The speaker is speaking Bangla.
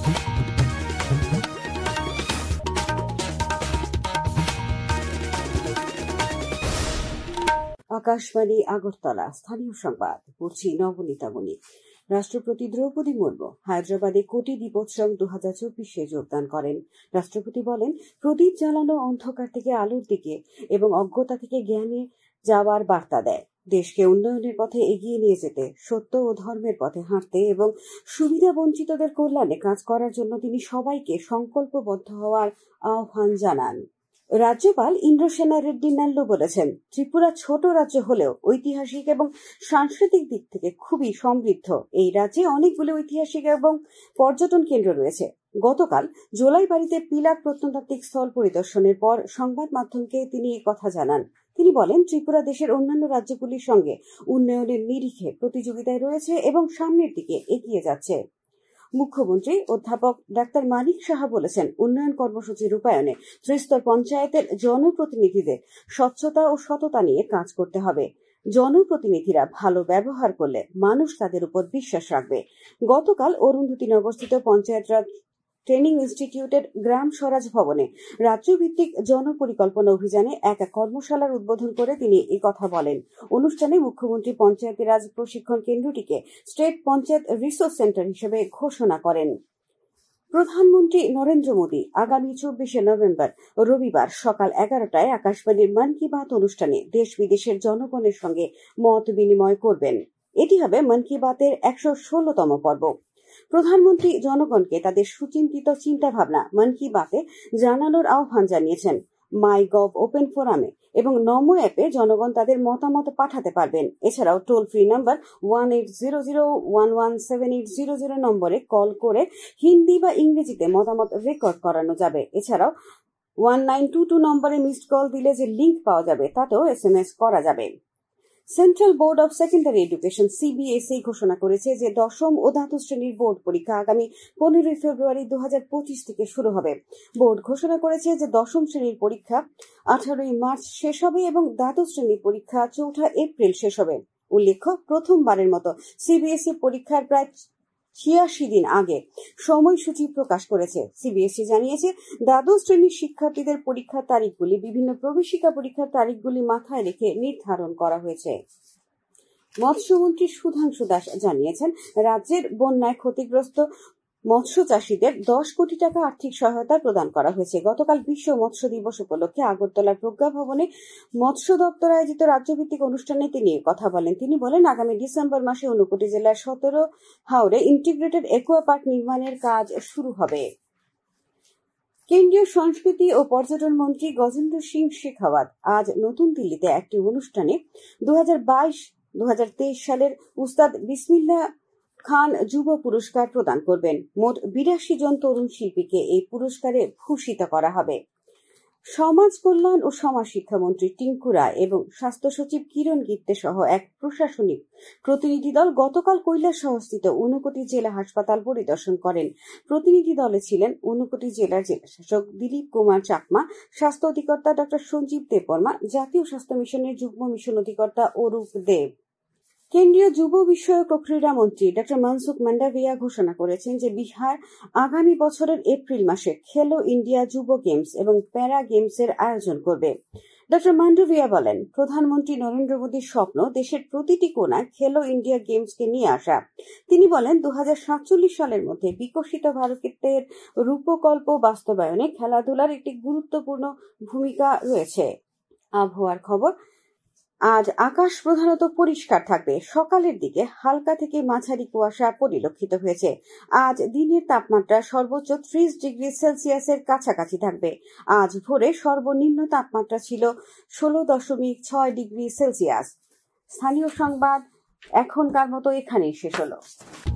আকাশবাণী আগরতলা স্থানীয় সংবাদ পড়ছি নবনীতা বণিক। রাষ্ট্রপতি দ্রৌপদী মুর্মু হায়দ্রাবাদে কোটি দীপোৎসব 2024 যোগদান করেন। রাষ্ট্রপতি বলেন, প্রদীপ জ্বালানো অন্ধকার থেকে আলোর দিকে এবং অজ্ঞতা থেকে জ্ঞানে যাওয়ার বার্তা দেয়। দেশকে উন্নয়নের পথে এগিয়ে নিয়ে যেতে, সত্য ও ধর্মের পথে হাঁটতে এবং সুবিধা বঞ্চিতদের কল্যাণে কাজ করার জন্য তিনি সবাইকে সংকল্পবদ্ধ হওয়ার আহ্বান জানান। রাজ্যপাল ইন্দ্রসেনা রেড্ডি নাল্লু বলেছেন, ত্রিপুরা ছোট রাজ্য হলেও ঐতিহাসিক এবং সাংস্কৃতিক দিক থেকে খুবই সমৃদ্ধ। এই রাজ্যে অনেকগুলো ঐতিহাসিক এবং পর্যটন কেন্দ্র রয়েছে। গতকাল জোলাইবাড়িতে পিলার প্রত্নতাত্ত্বিক স্থল পরিদর্শনের পর সংবাদ মাধ্যমকে তিনি এই কথা জানান। তিনি বলেন, ত্রিপুরা দেশের অন্যান্য রাজ্যগুলির সঙ্গে উন্নয়নের নিরিখে প্রতিযোগিতায় রয়েছে এবং সামনের দিকে এগিয়ে যাচ্ছে। মুখ্যমন্ত্রী অধ্যাপক ডাক্তার মানিক সাহা বলেছেন, উন্নয়ন কর্মসূচি রূপায়ণে ত্রিস্তর পঞ্চায়েতের জনপ্রতিনিধিদের স্বচ্ছতা ও সততা নিয়ে কাজ করতে হবে। জনপ্রতিনিধিরা ভালো ব্যবহার করলে মানুষ তাদের উপর বিশ্বাস রাখবে। গতকাল অরুন্ধতিনগরস্থিত পঞ্চায়েত রাজ ট্রেনিং ইনস্টিটিউটের গ্রাম স্বরাজ ভবনে রাজ্যভিত্তিক জনপরিকল্পনা অভিযানে এক কর্মশালার উদ্বোধন করে তিনি এই কথা বলেন। অনুষ্ঠানে মুখ্যমন্ত্রী পঞ্চায়েতি রাজ প্রশিক্ষণ কেন্দ্রটিকে স্টেট পঞ্চায়েত রিসোর্স সেন্টার হিসেবে ঘোষণা করেন। প্রধানমন্ত্রী নরেন্দ্র মোদী আগামী 24 নভেম্বর রবিবার সকাল 11টায় আকাশবাণীর মন কি বাত অনুষ্ঠানে দেশ বিদেশের জনগণের সঙ্গে মত বিনিময় করবেন। এটি হবে মন কি বাতের 116তম পর্ব। প্রধানমন্ত্রী জনগণকে তাদের সুচিন্তিত চিন্তাভাবনা মন কি বাতে জানানোর আহ্বান জানিয়েছেন। মাই গভ ওপেন ফোরামে এবং নমো অ্যাপে জনগণ তাদের মতামত পাঠাতে পারবেন। এছাড়াও টোল ফ্রি নাম্বার 1800117800 নম্বরে কল করে হিন্দি বা ইংরেজিতে মতামত রেকর্ড করানো যাবে। এছাড়াও 1922 নম্বরে মিসড কল দিলে যে লিঙ্ক পাওয়া যাবে তাতেও SMS করা যাবে। Central board of secondary education CBSE ঘোষণা করেছে যে দশম ও দ্বাদশ শ্রেণীর বোর্ড পরীক্ষা আগামী 15 ফেব্রুয়ারি 2025 থেকে শুরু হবে। বোর্ড ঘোষণা করেছে যে দশম শ্রেণীর পরীক্ষা 18 মার্চ শেষ হবে এবং দ্বাদশ শ্রেণীর পরীক্ষা 4 এপ্রিল শেষ হবে। উল্লেখ্য, প্রথমবারের মতো CBSE পরীক্ষার প্রায় 86 দিন আগে সময়সূচি প্রকাশ করেছে। CBSE জানিয়েছে, দ্বাদশ শ্রেণীর শিক্ষার্থীদের পরীক্ষার তারিখগুলি বিভিন্ন প্রবেশিকা পরীক্ষার তারিখগুলি মাথায় রেখে নির্ধারণ করা হয়েছে। মৎস্যমন্ত্রী সুধাংশু দাস জানিয়েছেন, রাজ্যের বন্যায় ক্ষতিগ্রস্ত মৎস্য চাষীদের 10 কোটি টাকা আর্থিক সহায়তা প্রদান করা হয়েছে। গতকাল বিশ্ব মৎস্য দিবস উপলক্ষে আগরতলার প্রজ্ঞা ভবনে মৎস্য দপ্তর আয়োজিত রাজ্যভিত্তিক অনুষ্ঠানে তিনি কথা বলেন। তিনি বলেন, আগামী ডিসেম্বর মাসে ঊনকোটি জেলার 17 হাওরে ইন্টিগ্রেটেড একুয়া পার্ক নির্মাণের কাজ শুরু হবে। কেন্দ্রীয় সংস্কৃতি ও পর্যটন মন্ত্রী গজেন্দ্র সিং শেখাওয়াত আজ নতুন দিল্লিতে একটি অনুষ্ঠানে 2022-2023 সালের উস্তাদ বিসমিল্লাহ খান যুব পুরস্কার প্রদান করবেন। মোট 82 জন তরুণ শিল্পীকে এই পুরস্কারে ভূষিত করা হবে। সমাজ কল্যাণ ও সমাজ শিক্ষামন্ত্রী টিঙ্কু রায় এবং স্বাস্থ্য সচিব কিরণ গিত্তে সহ এক প্রশাসনিক প্রতিনিধি দল গতকাল কৈলাসহরস্থিত ঊনকোটি জেলা হাসপাতাল পরিদর্শন করেন। প্রতিনিধি দলে ছিলেন ঊনকোটি জেলার জেলাশাসক দিলীপ কুমার চাকমা, স্বাস্থ্য অধিকর্তা ডক্টর সঞ্জীব দেববর্মা, জাতীয় স্বাস্থ্য মিশনের যুগ্ম মিশন অধিকর্তা অরূপ দেব। কেন্দ্রীয় যুব বিষয়ক ও ক্রীড়া মন্ত্রী ডক্টর মনসুখ মান্ডাভিয়া ঘোষণা করেছেন যে বিহার আগামী বছরের এপ্রিল মাসে খেলো ইন্ডিয়া যুব গেমস এবং প্যারা গেমসের আয়োজন করবে। ডক্টর মান্ডাভিয়া বলেন, প্রধানমন্ত্রী নরেন্দ্র মোদীর স্বপ্ন দেশের প্রতিটি কোণায় খেলো ইন্ডিয়া গেমসকে নিয়ে আসা। তিনি বলেন, 2047 সালের মধ্যে বিকশিত ভারতের রূপকল্প বাস্তবায়নে খেলাধুলার একটি গুরুত্বপূর্ণ ভূমিকা রয়েছে। আবহাওয়ার খবর। আজ আকাশ প্রধানত পরিষ্কার থাকবে। সকালের দিকে হালকা থেকে মাঝারি কুয়াশা পরিলক্ষিত হয়েছে। আজ দিনের তাপমাত্রা সর্বোচ্চ 30 ডিগ্রি সেলসিয়াসের কাছাকাছি থাকবে। আজ ভোরে সর্বনিম্ন তাপমাত্রা ছিল 16.6 ডিগ্রি সেলসিয়াস। স্থানীয় সংবাদ এখনকার মতো এখানেই শেষ হলো।